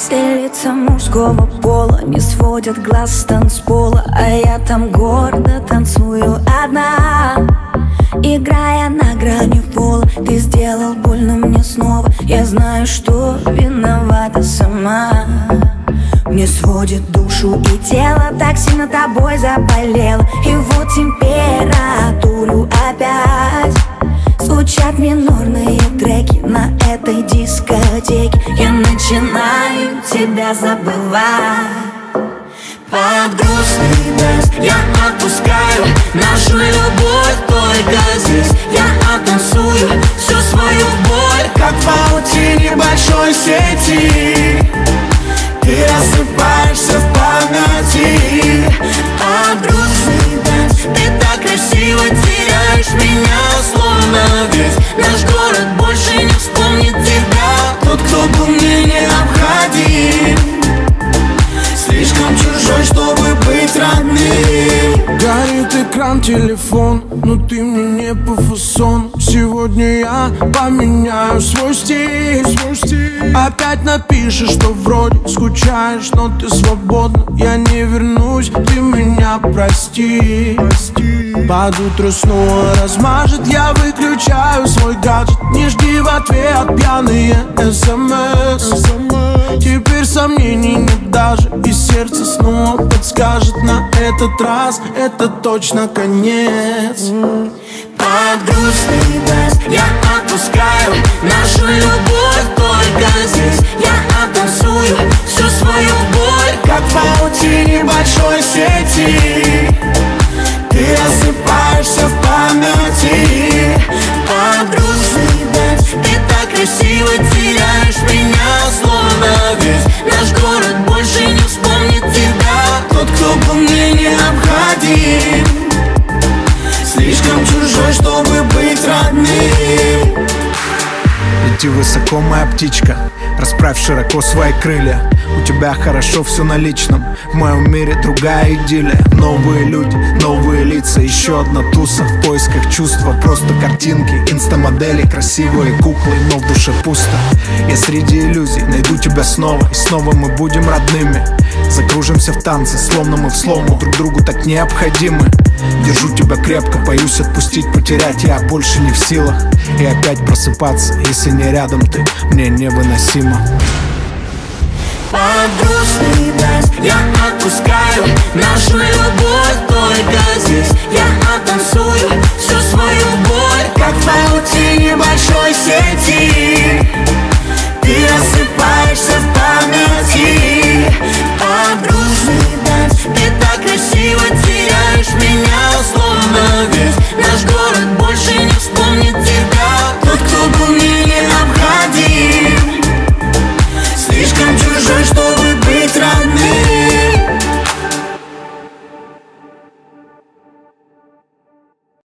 Все лица мужского пола не сводят глаз с танцпола, а я там гордо танцую одна, играя на грани пола. Ты сделал больно мне снова, я знаю, что виновата сама. Мне сводит душу и тело, так сильно тобой заболела. И вот температуру опять звучат минорные треки на этой дискотеке. Я начинаю тебя забывать. Под грустный дэнс я отпускаю нашу любовь только здесь. Я оттанцую всю свою боль, как в паутине большой сети. Ты рассыпаешься в памяти. Под грустный дэнс ты так красиво теряешь меня, словно весь наш город больше не вспомнит тебя. Тот, кто был мне необходим, слишком чужой, чтобы быть родным. Горит экран, телефон, но ты мне не по фасону. Сегодня я поменяю свой стиль. Опять напишешь, что вроде скучаешь, но ты свободна. Я не вернусь, ты меня прости. Под утро снова размажет, я выключаю свой гаджет. Не жди в ответ пьяные СМС. Теперь сомнений нет даже, и сердце снова подскажет: на этот раз это точно конец. Под грустный дэнс я отпускаю нашу любовь только здесь. Я оттанцую всю свою боль, как в паутине большой сети. Ты рассыпаешься в памяти. Под грустный дэнс ты так красиво теряешь меня, словно весь наш город больше не вспомнит тебя. Тот, кто был мне необходим, слишком чужой, чтобы быть родным. Лети высоко, моя птичка, расправь широко свои крылья. У тебя хорошо все на личном, в моем мире другая идиллия. Новые люди, новые лица, еще одна туса в поисках чувства. Просто картинки, инстамодели, красивые куклы, но в душе пусто. Я среди иллюзий найду тебя снова, и снова мы будем родными. Закружимся в танце, словно мы в слому, друг другу так необходимы. Держу тебя крепко, боюсь отпустить, потерять я больше не в силах. И опять просыпаться, если не рядом ты, мне невыносимо. Под грустный дэнс я отпускаю нашу любовь только здесь. Я